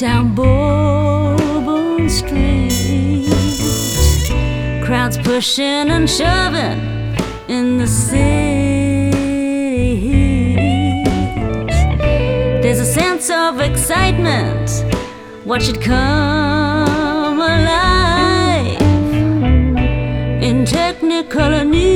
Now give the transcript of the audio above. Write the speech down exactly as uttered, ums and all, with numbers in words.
Down Bourbon Street, crowds pushing and shoving in the city heat. There's a sense of excitement, watch it come alive in Technicolor New